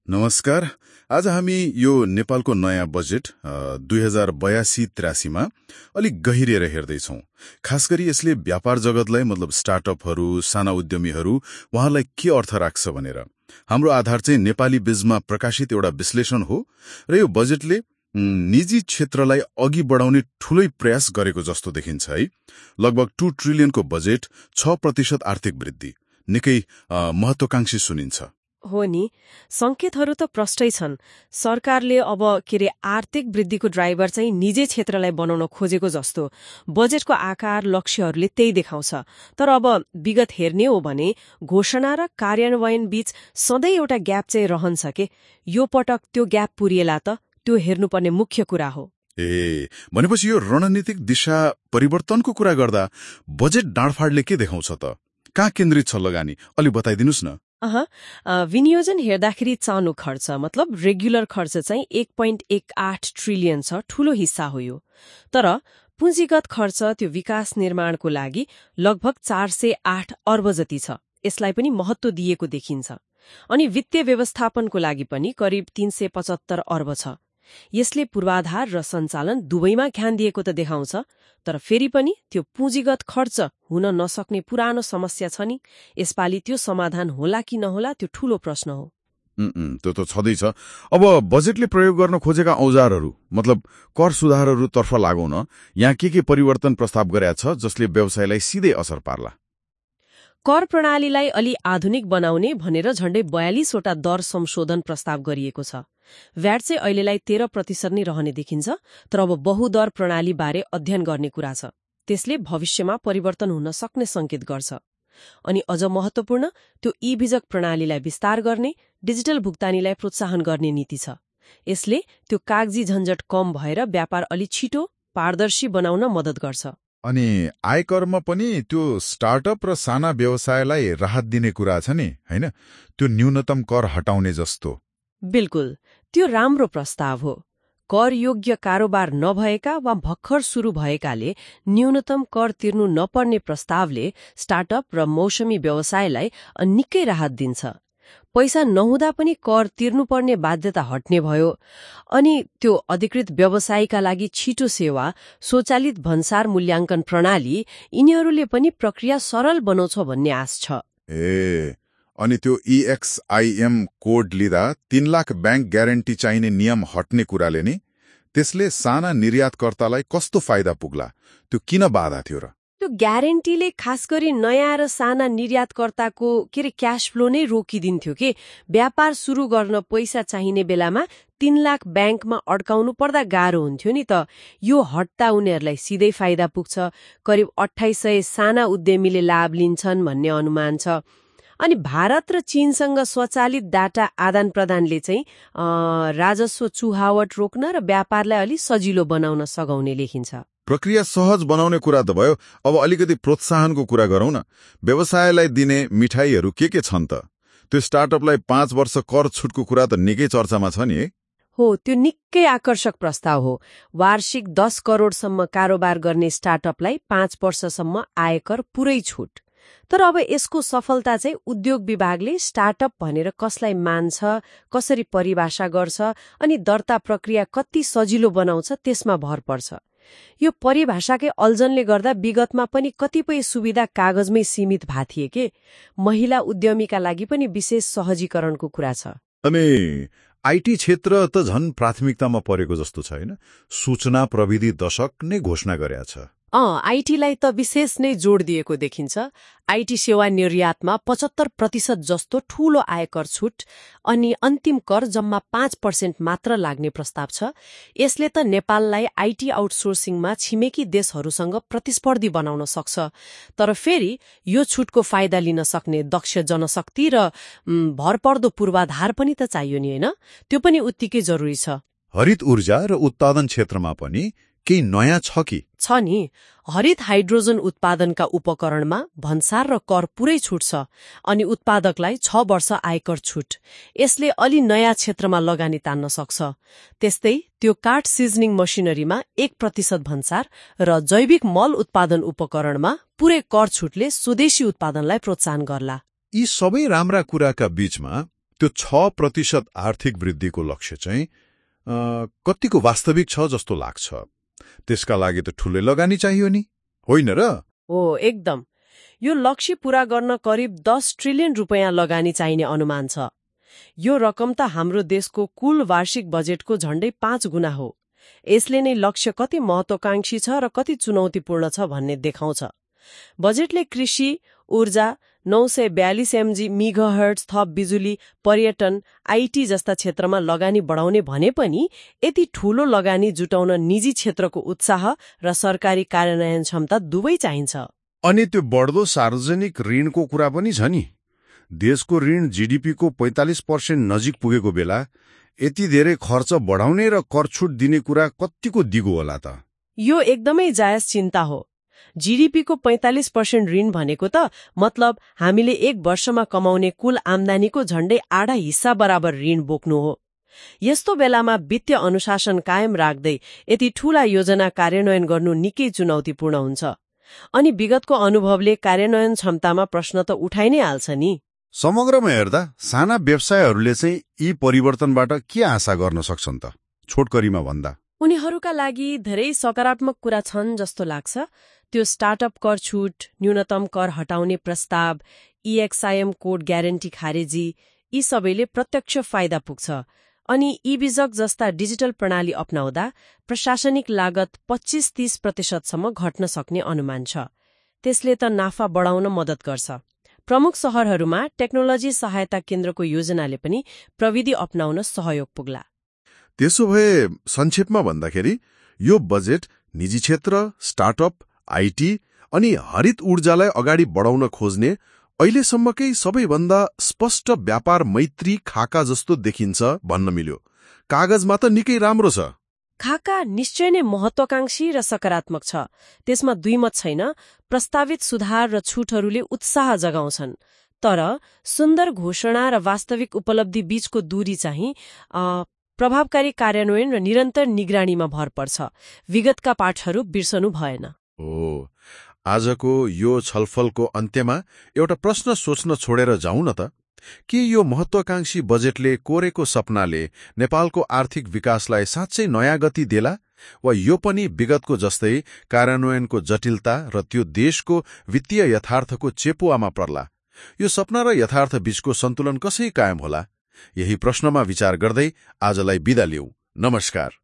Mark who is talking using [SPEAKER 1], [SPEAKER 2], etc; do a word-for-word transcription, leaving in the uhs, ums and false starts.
[SPEAKER 1] नमस्कार। आज हामी यो नेपालको नयाँ बजेट दुई हजार बयासी त्रियासीमा अलिक गहिरिएर हेर्दैछौँ। खास गरी यसले व्यापार जगतलाई मतलब स्टार्टअपहरू, साना उद्यमीहरू उहाँलाई के अर्थ राख्छ भनेर। हाम्रो आधार चाहिँ नेपाली बीजमा प्रकाशित एउटा विश्लेषण हो र यो बजेटले निजी क्षेत्रलाई अघि बढाउने ठूलै प्रयास गरेको जस्तो देखिन्छ है। लगभग टू ट्रिलियनको बजेट, छ प्रतिशत आर्थिक वृद्धि, निकै महत्वाकांक्षी सुनिन्छ।
[SPEAKER 2] हो नि, संकेतहरू त प्रष्टै छन्। सरकारले अब के रे आर्थिक वृद्धिको ड्राइभर चाहिँ निजी क्षेत्रलाई बनाउन खोजेको जस्तो बजेटको आकार, लक्ष्यहरूले त्यही देखाउँछ। तर अब विगत हेर्ने हो भने घोषणा र कार्यान्वयन बीच सधैँ एउटा ग्याप चाहिँ रहन्छ के। यो पटक त्यो ग्याप पुरिएला त, त्यो हेर्नुपर्ने मुख्य कुरा हो।
[SPEAKER 1] ए भनेपछि यो रणनीतिक दिशा परिवर्तनको कुरा गर्दा बजेट डाँडफाडले के देखाउँछ त? कहाँ केन्द्रित छ लगानी, अलि बताइदिनुस् न।
[SPEAKER 2] अह विनियोजन हेर्दाखेरि चालु खर्च मतलब रेगुलर खर्च चाहिँ एक पोइन्ट एक आठ ट्रिलियन छ, ठूलो हिस्सा हो यो। तर पुँजीगत खर्च त्यो विकास निर्माणको लागि लगभग चार सय आठ अर्ब जति छ, यसलाई पनि महत्व दिएको देखिन्छ। अनि वित्तीय व्यवस्थापनको लागि पनि करिब तीन सय पचहत्तर अर्ब छ। यसले पूर्वाधार र सञ्चालन दुवैमा ध्यान दिएको त देखाउँछ। तर फेरि पनि त्यो पुँजीगत खर्च हुन नसक्ने पुरानो समस्या छ नि, यसपालि त्यो समाधान होला कि नहोला त्यो ठूलो प्रश्न हो।
[SPEAKER 1] त्यो त छँदैछ। अब बजेटले प्रयोग गर्न खोजेका औजारहरू मतलब कर सुधारहरू तर्फ लागौँ न। यहाँ के के परिवर्तन प्रस्ताव गरेका छ जसले व्यवसायलाई सिधै असर पार्ला?
[SPEAKER 2] कर प्रणालीलाई अलि आधुनिक बनाउने भनेर झण्डै बयालिसवटा दर संशोधन प्रस्ताव गरिएको छ। भ्याट चाहिँ अहिलेलाई तेह्र प्रतिशत नै रहने देखिन्छ, तर अब बहुदर प्रणाली बारे अध्ययन गर्ने कुरा छ। त्यसले भविष्यमा परिवर्तन हुन सक्ने संकेत गर्छ। अनि अझ महत्वपूर्ण, त्यो ई भिजक प्रणालीलाई विस्तार गर्ने, डिजिटल भुक्तानीलाई प्रोत्साहन गर्ने नीति छ। यसले त्यो कागजी झन्झट कम भएर व्यापार अलि छिटो, पारदर्शी बनाउन मद्दत गर्छ।
[SPEAKER 3] अनि आयकरमा पनि त्यो स्टार्टअप र साना व्यवसायलाई राहत दिने कुरा छ नि, हैन? त्यो न्यूनतम कर हटाउने जस्तो।
[SPEAKER 2] बिल्कुल, त्यो राम्रो प्रस्ताव हो। कर योग्य कारोबार नभएका वा भर्खर सुरु भएकाले न्यूनतम कर तिर्नु नपर्ने प्रस्तावले स्टार्टअप र मौसमी व्यवसायलाई निकै राहत दिन्छ। पैसा नहुँदा पनि कर तिर्नुपर्ने बाध्यता हट्ने भयो। अनि त्यो अधिकृत व्यवसायका लागि छिटो सेवा, स्वचालित भन्सार मूल्याङ्कन प्रणाली, यिनीहरूले पनि प्रक्रिया सरल बनाउँछ भन्ने आश छ।
[SPEAKER 3] ए अनि त्यो ईएक्सआईएम कोड लिँदा तीन लाख ब्याङ्क ग्यारेन्टी चाहिने नियम हट्ने कुराले नि त्यसले साना निर्यातकर्तालाई कस्तो फाइदा पुग्ला? त्यो किन बाधा थियो र?
[SPEAKER 2] त्यो ग्यारेन्टीले खास गरी नयाँ र साना निर्यातकर्ताको के रे क्याश फ्लो नै रोकिदिन्थ्यो के। व्यापार सुरु गर्न पैसा चाहिने बेलामा तीन लाख ब्याङ्कमा अड्काउनु पर्दा गाह्रो हुन्थ्यो नि त। यो हट्दा उनीहरूलाई सिधै फाइदा पुग्छ। करिब अठाइस सय साना उद्यमीले लाभ लिन्छन् भन्ने अनुमान छ। अनि भारत र चीनसँग स्वचालित डाटा आदान प्रदानले चाहिँ राजस्व चुहावट रोक्न र व्यापारलाई अलि सजिलो बनाउन सघाउने लेखिन्छ।
[SPEAKER 3] प्रक्रिया सहज बनाउने कुरा त भयो, अब अलिकति प्रोत्साहनको कुरा गरौँ न। व्यवसायलाई दिने मिठाईहरू के के छन् त? त्यो स्टार्टअपलाई पाँच वर्ष कर छुटको कुरा त निकै चर्चामा छ नि।
[SPEAKER 2] हो, त्यो निकै आकर्षक प्रस्ताव हो। वार्षिक दस करोडसम्म कारोबार गर्ने स्टार्टअपलाई पाँच वर्षसम्म आयकर पुरै छुट। तर अब यसको सफलता चाहिँ उद्योग विभागले स्टार्टअप भनेर कसलाई मान्छ, कसरी परिभाषा गर्छ अनि दर्ता प्रक्रिया कति सजिलो बनाउँछ त्यसमा भर पर्छ। यो परिभाषाकै अल्झनले गर्दा विगतमा पनि कतिपय सुविधा कागजमै सीमित भए थिए के। महिला उद्यमीका लागि पनि विशेष सहजीकरणको कुरा छ।
[SPEAKER 3] अनि आईटी क्षेत्र त झन् प्राथमिकतामा परेको जस्तो छ, हैन? सूचना प्रविधि दशक नै घोषणा गरेका छ।
[SPEAKER 2] अँ आईटीलाई त विशेष नै जोड दिएको देखिन्छ। आईटी सेवा निर्यातमा पचहत्तर प्रतिशत जस्तो ठूलो आयकर छुट अनि अन्तिम कर जम्मा पाँच पर्सेन्ट मात्र लाग्ने प्रस्ताव छ। यसले त नेपाललाई आईटी आउटसोर्सिङमा छिमेकी देशहरूसँग प्रतिस्पर्धी बनाउन सक्छ। तर फेरि यो छुटको फाइदा लिन सक्ने दक्ष जनशक्ति र भरपर्दो पूर्वाधार पनि त चाहियो नि, हैन? त्यो पनि उत्तिकै जरुरी छ।
[SPEAKER 3] हरित ऊर्जा र उत्पादन क्षेत्रमा पनि केही नयाँ छ कि?
[SPEAKER 2] छ नि। हरित हाइड्रोजन उत्पादनका उपकरणमा भन्सार र कर पुरै छुट छ अनि उत्पादकलाई छ वर्ष आयकर छुट। यसले अलि नयाँ क्षेत्रमा लगानी तान्न सक्छ। त्यस्तै त्यो काठ सिजनिङ मसिनरीमा एक प्रतिशत भन्सार र जैविक मल उत्पादन उपकरणमा पुरै कर छुटले स्वदेशी उत्पादनलाई प्रोत्साहन गर्ला।
[SPEAKER 3] यी सबै राम्रा कुराका बीचमा त्यो छ प्रतिशत आर्थिक वृद्धिको लक्ष्य चाहिँ कतिको वास्तविक छ जस्तो लाग्छ? त्यसका लागि त ठूलै लगानी चाहियो नि, होइन र?
[SPEAKER 2] हो, एकदम। यो लक्ष्य पूरा गर्न करिब दस ट्रिलियन रुपियाँ लगानी चाहिने अनुमान छ। यो रकम त हाम्रो देशको कुल वार्षिक बजेटको झण्डै पाँच गुणा हो। यसले नै लक्ष्य कति महत्वाकांक्षी छ र कति चुनौतीपूर्ण छ भन्ने देखाउँछ। बजेटले कृषि, ऊर्जा, नौ सय बयालिस एमजी मेगाहर्ट्ज थप बिजुली, पर्यटन, आईटी जस्ता क्षेत्रमा लगानी बढाउने भने पनि यति ठूलो लगानी जुटाउन निजी क्षेत्रको उत्साह र सरकारी कार्यान्वयन क्षमता दुवै चाहिन्छ।
[SPEAKER 4] अनि त्यो बढ्दो सार्वजनिक ऋणको कुरा पनि छ नि। देशको ऋण जीडीपीको पैंतालिस पर्सेन्ट नजिक पुगेको बेला यति धेरै खर्च बढाउने र कर छुट दिने कुरा कतिको दिगो होला त?
[SPEAKER 2] यो एकदमै जायज चिन्ता हो। जीडीपीको पैंतालिस पर्सेन्ट ऋण भनेको त मतलब हामीले एक वर्षमा कमाउने कुल आम्दानीको झण्डै आधा हिस्सा बराबर ऋण बोक्नु हो। यस्तो बेलामा वित्तीय अनुशासन कायम राख्दै यति ठूला योजना कार्यान्वयन गर्नु निकै चुनौतीपूर्ण हुन्छ। अनि विगतको अनुभवले कार्यान्वयन क्षमतामा प्रश्न त उठाइ नै हाल्छ नि।
[SPEAKER 4] समग्रमा हेर्दा साना व्यवसायहरूले चाहिँ यी परिवर्तनबाट के आशा गर्न सक्छन् त, छोटकरीमा भन्दा?
[SPEAKER 2] उनीहरूका लागि धेरै सकारात्मक कुरा छन् जस्तो लाग्छ। त्यो स्टार्टअप कर छुट, न्यूनतम कर हटाउने प्रस्ताव, ईएक्सआईएम कोड ग्यारेन्टी खारेजी, यी सबैले प्रत्यक्ष फाइदा पुग्छ। अनि ई-बिजक जस्ता डिजिटल प्रणाली अपनाउँदा प्रशासनिक लागत पच्चीस तीस प्रतिशतसम्म घट्न सक्ने अनुमान छ। त्यसले त नाफा बढाउन मद्दत गर्छ। प्रमुख शहरहरूमा टेक्नोलोजी सहायता केन्द्रको योजनाले पनि प्रविधि अपनाउन सहयोग पुग्ला।
[SPEAKER 3] त्यसो भए संक्षेपमा भन्दाखेरि यो बजेट निजी क्षेत्र, स्टार्टअप, आईटी अनि हरित ऊर्जालाई अगाडि बढाउन खोज्ने अहिलेसम्मकै सबैभन्दा स्पष्ट व्यापार मैत्री खाका जस्तो देखिन्छ भन्न मिल्यो। कागजमा त निकै राम्रो छ।
[SPEAKER 2] खाका निश्चय नै महत्वाकांक्षी र सकारात्मक छ, त्यसमा दुई मत छैन। प्रस्तावित सुधार र छुटहरूले उत्साह जगाउँछन्, तर सुन्दर घोषणा र वास्तविक उपलब्धि बीचको दूरी चाहिँ प्रभावकारी कार्यान्वयन र निरन्तर निगरानीमा भर पर्छ। विगतका पाठहरू बिर्सनु भएन।
[SPEAKER 3] ओ, आजको यो छलफलको अन्त्यमा एउटा प्रश्न सोच्न छोडेर जाउँ न त। के यो महत्वाकांक्षी बजेटले कोरेको सपनाले नेपालको आर्थिक विकासलाई साँच्चै नयाँ गति देला, वा यो पनि विगतको जस्तै कार्यान्वयनको जटिलता र त्यो देशको वित्तीय यथार्थको चेपुवामा पर्ला? यो सपना र यथार्थ बीचको सन्तुलन कसरी कायम होला? यही प्रश्नमा विचार गर्दै आजलाई बिदा लिऊ। नमस्कार।